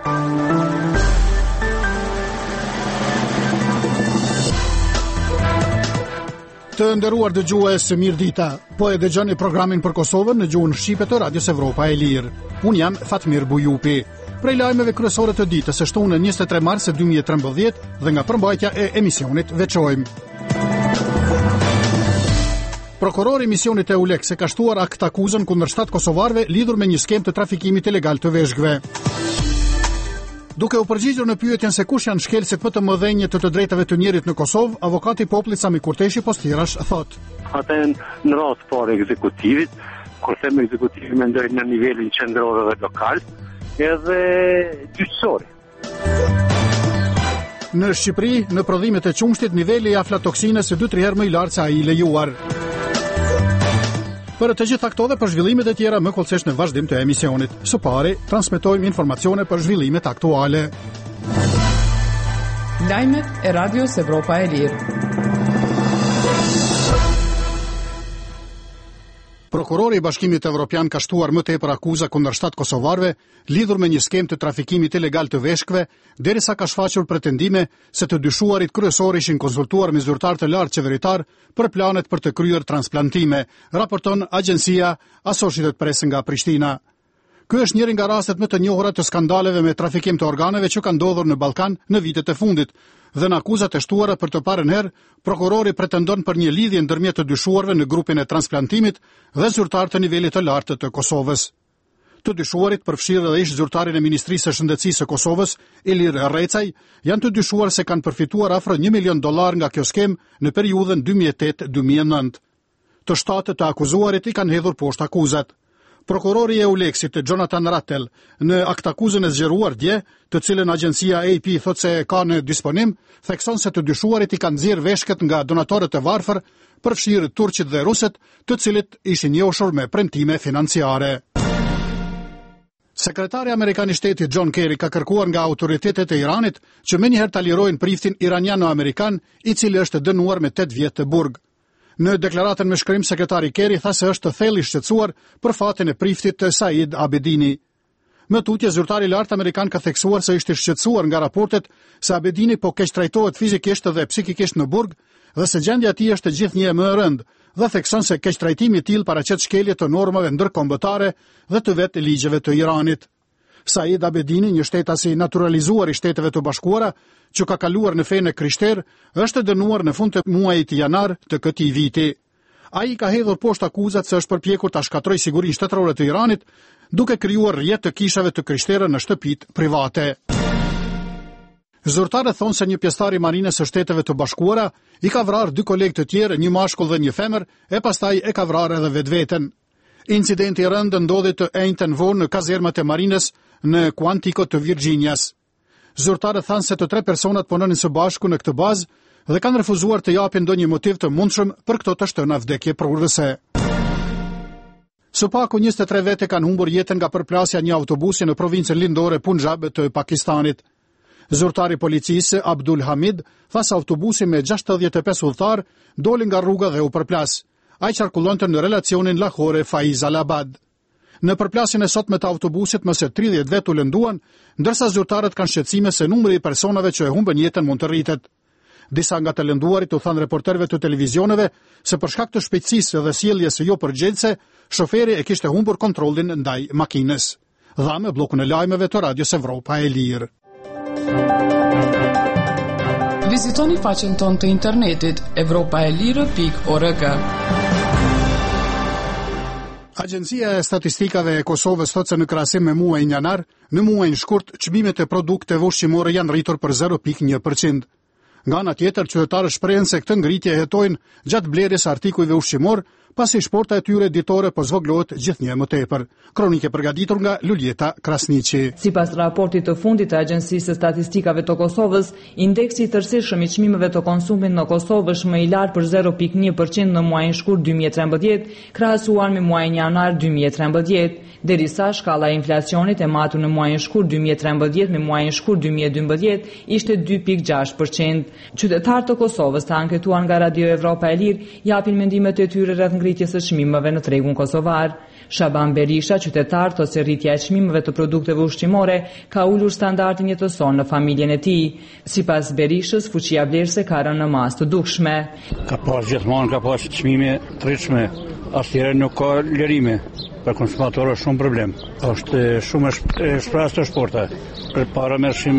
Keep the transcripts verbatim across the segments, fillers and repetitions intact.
Të nderuar dëgjues, mirëdita. Po e dëgjoni programin për Kosovën në gjuhën shqipe të Radios Evropa e Lirë. Unë jam Fatmir Bujupi. Prej lajmeve kryesore të ditës së shtunë njëzet e tre mars dy mijë e trembëdhjetë dhe nga përmbajtja e emisionit veçojmë. Prokurori i misionit e Euleks e ka shtuar akt akuzën kundër shtat kosovarëve lidhur me një skem të trafikimit ilegal të veshkëve. Duke u përgjigjur në pyetjen se kush janë shkelësit më të mëdhenj të të drejtave të njerit në Kosovë, avokati i popullit Sami Kurteshi Postirash thot: Ata janë në rast parë ekzekutivit, kur them ekzekutivi mendoj në nivelin qendror dhe lokal, edhe gjyqësori. Në Shqipëri, në prodhimet e qumshtit, niveli i aflatoksinës është dy tre herë më i lartë se ai i lejuar. Për të gjitha këto dhe për zhvillimet e tjera më kollësisht në vazhdim të emisionit. Së pari, transmetojmë informacione për zhvillimet aktuale. Lajmet e Radios Evropa e Lirë. Prokurori i Bashkimit Evropian ka shtuar më tepër akuza kundër shtat kosovarëve lidhur me një skem të trafikimit ilegal të veshkëve, derisa ka shfaqur pretendime se të dyshuarit kryesor ishin konsultuar me zyrtar të lartë qeveritar për planet për të kryer transplantime, raporton agjencia Associated Press nga Prishtina. Ky është njëri nga rastet më të njohura të skandaleve me trafikim të organeve që kanë ndodhur në Ballkan në vitet e fundit, dhe në akuzat e shtuara për të parën herë, prokurori pretendon për një lidhje ndërmjet të dyshuarve në grupin e transplantimit dhe zyrtar të nivelit të lartë të Kosovës. Të dyshuarit, përfshirë edhe ish zyrtarin e Ministrisë së Shëndetësisë së Kosovës, Ilir Recaj, janë të dyshuar se kanë përfituar afër një milion dollar nga kjo skem në periudhën dy mijë e tetë deri dy mijë e nëntë. Të shtatë të akuzuarit i kanë hedhur poshtë akuzat. Prokurori i Euleksit, Jonathan Rattel, në akt akuzën e zgjeruar dje, të cilën agjencia A P thot se ka në disponim, thekson se të dyshuarit i kanë nxjerrë veshkët nga donatorët e varfër, përfshirë turqit dhe rusët, të cilët ishin njohur me premtime financiare. Sekretari Amerikan i Shtetit John Kerry ka kërkuar nga autoritetet e Iranit që menjëherë ta lirojnë priftin iraniano-amerikan, i cili është dënuar me tetë vjet të burg. Në deklaratën me shkrim, sekretari Kerry tha se është të thellë i shqetësuar për fatin e priftit të Said Abedini. Më tutje, zyrtari i lartë amerikan ka theksuar se ishte i shqetësuar nga raportet se Abedini po keq trajtohet fizikisht dhe psikikisht në burg dhe se gjendja e tij është gjithnjë më e rëndë, dhe thekson se keq trajtimi i tillë paraqet shkelje të normave ndërkombëtare dhe të vetë ligjeve të Iranit. Said Abedini, një shtetasi naturalizuar i Shteteve të Bashkuara, që ka kaluar në fenë krishter, është dënuar në fund të muajit janar të këtij viti. Ai ka hedhur poshtë akuzat se është përpjekur ta shkatërrojë sigurinë shtetërore të Iranit, duke krijuar rrjet të kishave të krishterë në shtëpitë private. Zyrtarët thonë se një pjesëtar i Marinës së Shteteve të Bashkuara i ka vrarë dy kolegë të tjerë, një mashkull dhe një femër, e pastaj e ka vrarë edhe vetveten. Incidenti i rëndë ndodhi të enjtën vonë në kazermat e Marinës në Quantico të Virginias. Zyrtarët thanë se të tre personat punonin së bashku në këtë bazë dhe kanë refuzuar të japin ndonjë motiv të mundshëm për këto të shtëna vdekje prurëse. Së paku njëzet e tre vete kanë humbur jetën nga përplasja një autobusi në provincën lindore Punjab të Pakistanit. Zyrtari policisë Abdul Hamid tha se autobusi me gjashtëdhjetë e pesë udhëtar doli nga rruga dhe u përplas. Ai qarkullonte në relacionin Lahore-Faizalabad. Në përplasjen e sotme të autobusit më së tridhjetë vet u lënduan, ndërsa zyrtarët kanë shqetësime se numri i personave që e humbën jetën mund të rritet. Disa nga të lënduarit u thanë reporterëve të televizioneve se për shkak të shpejtësisë dhe sjelljes së jo përgjegjëse, shoferi e kishte humbur kontrollin ndaj makinës. Dha me bllokun e lajmeve të Radios Evropa e Lirë. Vizitoni faqen tonë të internetit evropaelire pikë org. Agjencia e Statistikave e Kosovës thot se në krahasim me muajin janar, në muajin shkurt çmimet e produkteve ushqimore janë rritur për zero pikë një përqind. Nga ana tjetër, qytetarët shprehen se këtë ngritje hetojnë gjatë blerjes së artikujve ushqimor, pasi shporta e tyre ditore po zvoglohet gjithnjë më tepër. Kronike përgatitur nga Luljeta Krasniqi. Sipas raportit të fundit të Agjencisë së Statistikave të Kosovës, indeksi i tërësishëm i çmimeve të konsumit në Kosovë është më i lartë për zero pikë një përqind në muajin shkurt dy mijë e trembëdhjetë, krahasuar me muajin janar dy mijë e trembëdhjetë, derisa shkalla e inflacionit e matur në muajin shkurt dy mijë e trembëdhjetë me muajin shkurt dy mijë e dymbëdhjetë ishte dy pikë gjashtë përqind. Qytetarët të Kosovës të anketuar nga Radio Evropa e Lirë japin mendimet e tyre rreth ngritjes së çmimeve në tregun kosovar. Shaban Berisha, qytetar, thotë se rritja e çmimeve të produkteve ushqimore ka ulur standardin jetësor në familjen e tij. Sipas Berishës, fuqia vlerëse ka rënë në mas të dukshme. Ka pas gjithmonë ka pas çmime të rritshme, asnjëherë nuk ka lirime. Për konsumatorë është shumë problem. Është shumë e shprehur të shporta. Për para merrshim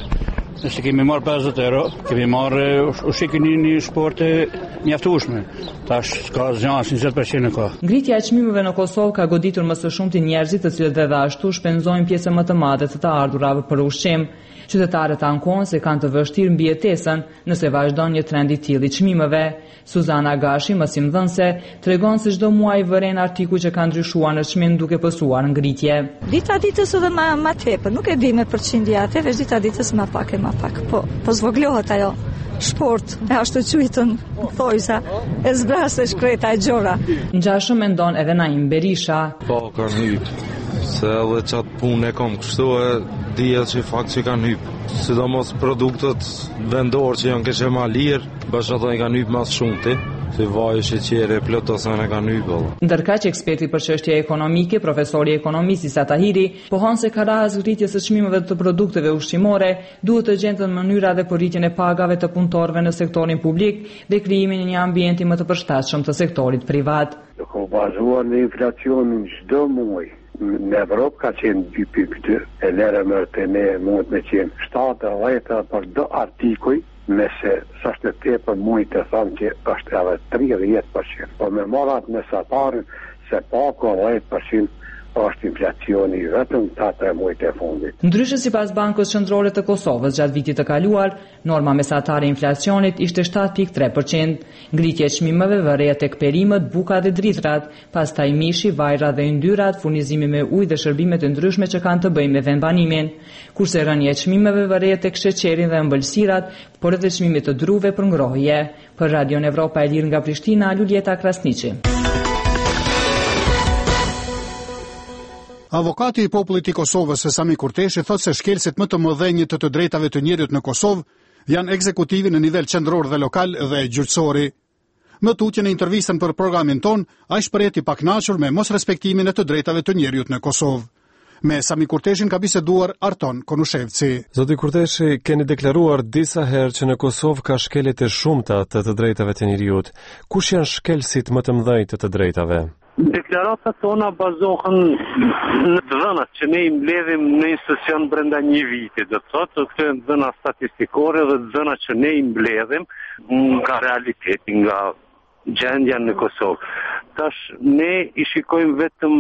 nëse kemi marrë pesëdhjetë euro, kemi marrë ushikin një shporte mjaftueshme. Tash ka zgjanë njëzet përqind ka. Ngritja e çmimeve në Kosovë ka goditur më së shumti njerëzit të cilët edhe ashtu shpenzojnë pjesë më të madhe të të ardhurave për ushqim. Qytetarët ankohen se kanë të vështirë mbijetesën nëse vazhdon një trend i tillë i çmimeve. Suzana Gashi, mësimdhënëse, tregon se çdo muaj vëren artikuj që kanë ndryshuar në çmim duke pësuar ngritje. Dita ditës edhe më më tepër, nuk e di me përqindje atë, veç dita ditës më pak e më pak. Po, po zvoglohet ajo. Sport, e ashtu quajtën, thojsa, e zbras e shkreta e gjora. Ngjashëm mendon edhe Naim Berisha. Po, kanë hyp, se edhe qatë punë e kom kështu e dhja që fakt që kanë hyp. Sidomos produktet vendorë që janë kështë ma lirë, bashkë ato i kanë hyp mas shumëti. Se vaj sheqere plot ose ne kanë hyrë. Ndërkaq eksperti për çështje ekonomike, profesori i ekonomisë Isa Tahiri, pohon se ka rast rritjes së çmimeve të produkteve ushqimore, duhet të gjenden mënyra dhe për rritjen e pagave të punëtorëve në sektorin publik dhe krijimin e një ambienti më të përshtatshëm të sektorit privat. Ka bazuar në inflacionin çdo muaj. Në Evropë ka qenë dy pikë dy, e lera më të ne mund me qenë shtatë dhjetë për do artikuj, nëse sa është të tepër mund të thonë që është edhe tridhjetë përqind. Po me marrat mesatarën se pako dhjetë përqind është inflacioni vetëm tata e muajit e fundit. Ndryshe sipas Bankës Qendrore të Kosovës, gjatë vitit të kaluar, norma mesatare e inflacionit ishte shtatë pikë tre përqind. Ngritja e çmimeve vërejë tek perimet, buka dhe dritrat, pastaj mishi, vajra dhe yndyrat, furnizimi me ujë dhe shërbimet e ndryshme që kanë të bëjnë me vendbanimin. Kurse rënja e çmimeve vërejë tek sheqeri dhe ëmbëlsirat, por edhe çmimit të druve për ngrohje. Për Radion Evropa e Lirë nga Prishtina, Luljeta Krasniqi. Avokati i popullit i Kosovës Sami Kurteshi thotë se shkelësit më të mëdhenj të të drejtave të njerit në Kosovë janë ekzekutivi në nivel qendror dhe lokal dhe gjyqësori. Në tutje në intervistën për programin ton, ai shpreh i pakënaqur me mosrespektimin e të drejtave të njerit në Kosovë. Me Sami Kurteshin ka biseduar Arton Konushevci. Zoti Kurteshi, keni deklaruar disa herë që në Kosovë ka shkeljet e shumta të të drejtave të njerëzit. Kush janë shkelësit më të mëdhenj të të drejtave? Deklaratat tona bazohen në dhënat që ne i mbledhim në institucion brenda një viti. Do të thotë, këto janë dhëna statistikore dhe dhëna që ne i mbledhim nga realiteti, nga gjendja në Kosovë. Tash ne i shikojmë vetëm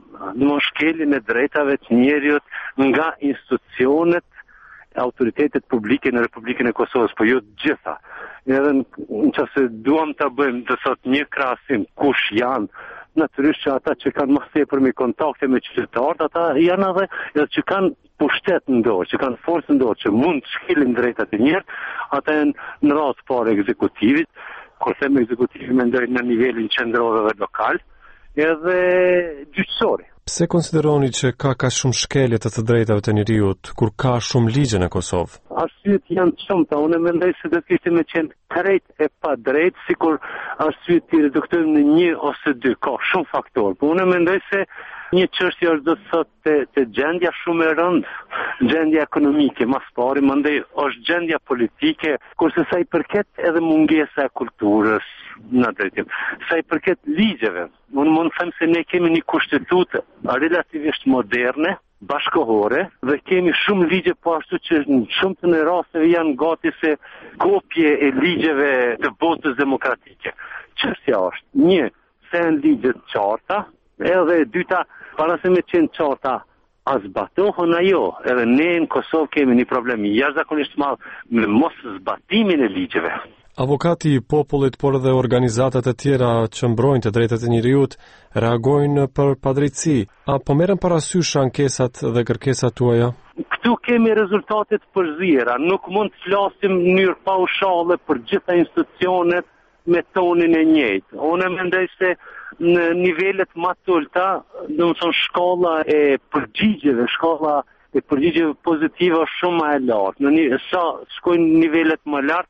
në shkeljen e drejtave të njerëzit nga institucionet e autoritetet publike në Republikën e Kosovës, po jo të gjitha. Edhe nëse duam ta bëjmë të thotë një krahasim kush janë, natyrisht që ata që kanë më tepër me kontakte me qytetarët, ata janë edhe, edhe që kanë pushtet në dorë, që kanë forcë në dorë, që mund të shkelin drejtat e njerëzit, ata janë në radhë parë ekzekutivit, kur them ekzekutivi mendoj në nivelin qendror dhe lokal, edhe gjyqësori. Pse konsideroni që ka ka shumë shkelje të të drejtave të njerëzit kur ka shumë ligje në Kosovë? Arsyet janë të shumta, unë mendoj se do të kishte me qenë krejt e pa drejt, sikur arsyet të reduktojmë në një ose dy, ka shumë faktorë. Po unë mendoj se një çështje është do të thotë të, të gjendja shumë e rëndë, gjendja ekonomike, mas pari, mandej është gjendja politike, kurse sa i përket edhe mungesa e kulturës, në drejtim. Sa i përket ligjeve, unë mund të them se ne kemi një kushtetutë relativisht moderne, bashkohore, dhe kemi shumë ligje po ashtu që në shumë të në rasteve janë gati se kopje e ligjeve të botës demokratike. Çështja është, një, se janë ligjet qarta, edhe dyta, para se me qenë qarta, a zbatohen ajo, edhe ne në Kosovë kemi një problem jashtëzakonisht madh me mos zbatimin e ligjeve. Avokati i popullit, por dhe organizatat e tjera që mbrojnë të drejtat e njerëzit reagojnë për padrejtësi. A po merren parasysh ankesat dhe kërkesat tuaja? Këtu kemi rezultatet përzira. Nuk mund të flasim në mënyrë paushale për gjitha institucionet me tonin e njëjtë. Unë mendoj se në nivelet më të ulta, do të thonë shkolla e përgjigjeve, shkolla e përgjigjeve pozitive është shumë më e lartë. Në një, sa shkojnë nivelet më lartë,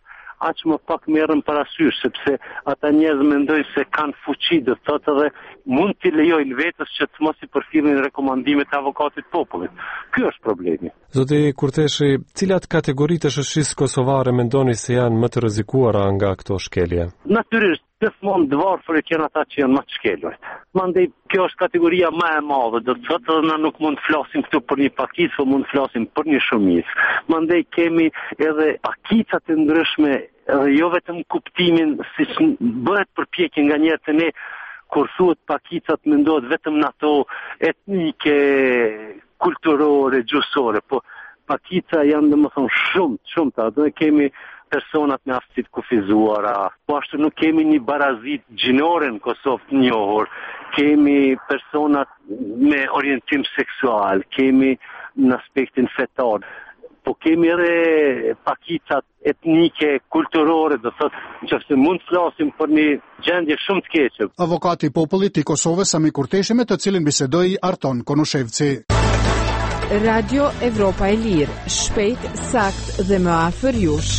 aq më pak merren parasysh, sepse ata njerëz mendojnë se kanë fuqi, do thotë edhe mund t'i lejojnë vetës që të mos i përfillin rekomandimet e avokatit popullit. Ky është problemi. Zoti Kurteshi, cilat kategoritë të shoqërisë kosovare mendoni se janë më të rrezikuara nga këto shkelje? Natyrisht, gjithmonë të varfërit janë ata që janë më të shkelurit. Mandej kjo është kategoria më e madhe, do të thotë na nuk mund të flasim këtu për një pakicë, por mund të flasim për një shumicë. Mandej kemi edhe pakica të ndryshme, edhe jo vetëm kuptimin siç bëhet përpjekje nga njerëzit e ne kur thuhet pakicat mendohet vetëm në ato etnike, kulturore, gjuhësore, po pakica janë domethënë shumë, shumë të ato kemi personat me aftësi të kufizuara, po ashtu nuk kemi një barazit gjinore në Kosovë të njohur, kemi personat me orientim seksual, kemi në aspektin fetar, po kemi edhe pakicat etnike, kulturore, do thotë nëse mund të flasim për një gjendje shumë të keqe. Avokati i popullit i Kosovës Sami Kurteshi, me të cilin bisedoi Arton Konushevci. Radio Evropa e Lirë, shpejt, sakt dhe më afër jush.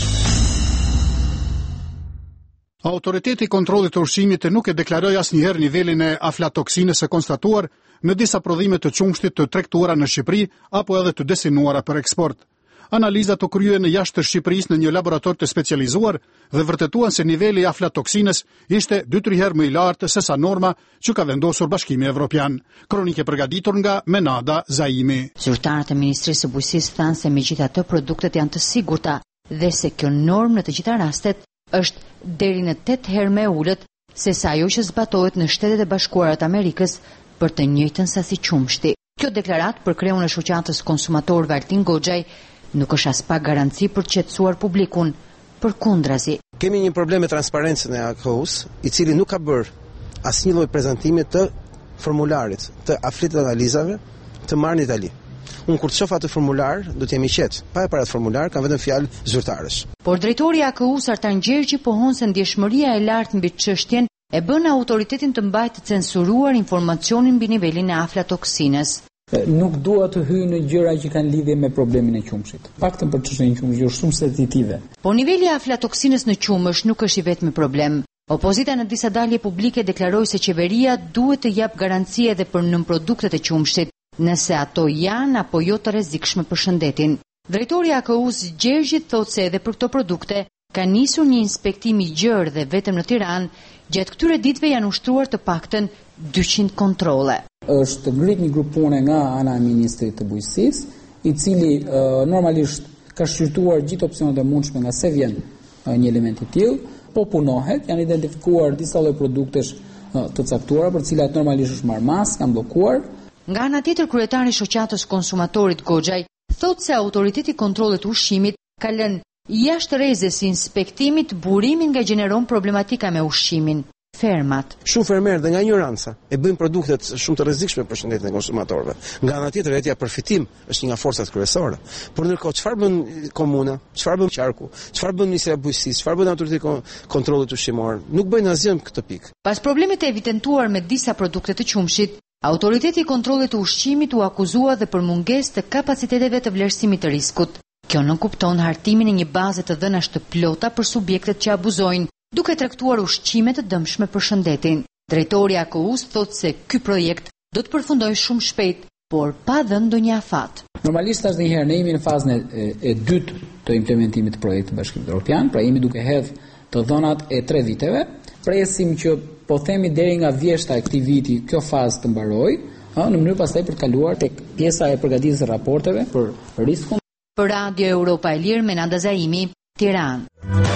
Autoriteti i kontrollit të ushqimit nuk e deklaroi asnjëherë nivelin e aflatoksinës së konstatuar në disa prodhime të qumshtit të tregtuara në Shqipëri apo edhe të destinuara për eksport. Analizat u kryen jashtë të Shqipërisë në një laborator të specializuar dhe vërtetuan se niveli i aflatoksinës ishte dy tre herë më i lartë se sa norma që ka vendosur Bashkimi Evropian. Kronike përgatitur nga Menada Zaimi. Zyrtarët e Ministrisë së Bujqësisë thanë se megjithatë produktet janë të sigurta dhe se kjo normë në të gjitha rastet është deri në tetë herë më e ulët se sa ajo që zbatohet në Shtetet e Bashkuara të Amerikës për të njëjtën sasi qumshti. Kjo deklarat për kreun e shoqatës konsumatorëve Altin Goxhaj nuk është as pak garanci për të qetësuar publikun, përkundrazi. Kemi një problem me transparencën e A K U-s, i cili nuk ka bërë asnjë lloj prezantimi të formularit të aflit analizave të marrë në Itali. Unë kur të shoh atë formular, do të jemi qetë. Pa e para atë formular, kanë vetëm fjalë zyrtarësh. Por drejtori i A K U-s Artan Gjergji pohon se ndjeshmëria e lartë mbi çështjen e bën autoritetin të mbajë të censuruar informacionin mbi nivelin e aflatoksinës. Nuk dua të hyj në gjëra që kanë lidhje me problemin e qumshit. Paktën për çështjen e qumshit është shumë sensitive. Po niveli i aflatoksinës në qumësh nuk është i vetmi problem. Opozita në disa dalje publike deklaroi se qeveria duhet të jap garanci edhe për nënproduktet e qumshit, nëse ato janë apo jo të rrezikshme për shëndetin. Drejtori i A K U-s Gjergji thotë se edhe për këto produkte ka nisur një inspektim i gjerë dhe vetëm në Tiranë gjatë këtyre ditëve janë ushtruar të paktën dyqind kontrolle. Është ngrit një grup pune nga ana e Ministrit të Bujqësisë, i cili uh, normalisht ka shqyrtuar gjithë opsionet e mundshme nga se vjen uh, një element i tillë, po punohet, janë identifikuar disa lloj produktesh uh, të caktuara për të cilat normalisht është marrë mas, kanë bllokuar. Nga ana tjetër, kryetari i shoqatës konsumatorit Goxhaj thotë se autoriteti i kontrollit të ushqimit ka lënë jashtë rrezës së inspektimit burimin nga gjeneron problematika me ushqimin. Fermat. Shumë fermerë dhe nga ignoranca e bëjnë produktet shumë të rrezikshme për shëndetin e konsumatorëve. Nga ana tjetër, vetja përfitim është një nga forcat kryesore. Por ndërkohë, çfarë bën komuna, çfarë bën qarku, çfarë bën Ministria e Bujqësisë, çfarë bën autoriteti i kontrollit ushqimor? Nuk bëjnë asgjë në këtë pikë. Pas problemet e evidentuar me disa produkte të qumshit, autoriteti i kontrollit të ushqimit u akuzua dhe për mungesë të kapaciteteve të vlerësimit të riskut. Kjo nënkupton hartimin e një baze të dhënash të plota për subjektet që abuzojnë, duke tregtuar ushqime të dëmshme për shëndetin. Drejtori i A K U-s thotë se ky projekt do të përfundojë shumë shpejt, por pa dhënë ndonjë afat. Normalisht asnjëherë ne jemi në fazën e, e dytë të implementimit të projektit të Bashkimit Evropian, pra jemi duke hedh të dhënat e tre viteve. Presim që po themi deri nga vjeshta e këtij viti kjo fazë të mbarojë, ëh, në mënyrë pastaj për të kaluar tek pjesa e përgatitjes së raporteve për riskun. Për Radio Europa e Lirë, Menada Zaimi, Tiranë.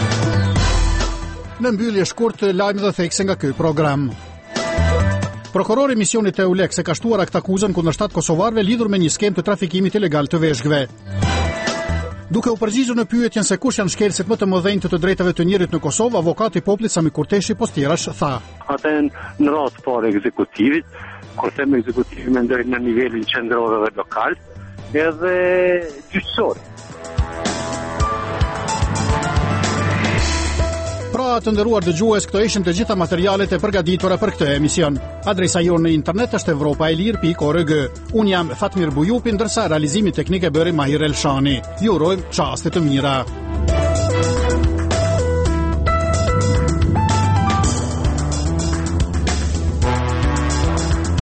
Në mbyllje shkurt lajmi dhe thekse nga ky program. Prokurori i misionit EULEX e ka shtuar akt akuzën kundër shtat kosovarëve lidhur me një skem të trafikimit ilegal të veshkëve. Duke u përgjigjur në pyetjen se kush janë shkelësit më të mëdhenj të të drejtave të njerit në Kosovë, avokati i popullit Sami Kurteshi Postirash tha: Ata janë në radhë parë ekzekutivit, kur them ekzekutivi mendoj në nivelin qendror dhe lokal, edhe gjyqësor. Pra të nderuar dëgjues, këto ishin të gjitha materialet e përgatitura për këtë emision. Adresa jonë në internet është evropa e lirë pikë org. Unë jam Fatmir Bujupi, ndërsa realizimi teknik e bëri Mahir Elshani. Ju urojmë çaste të mira.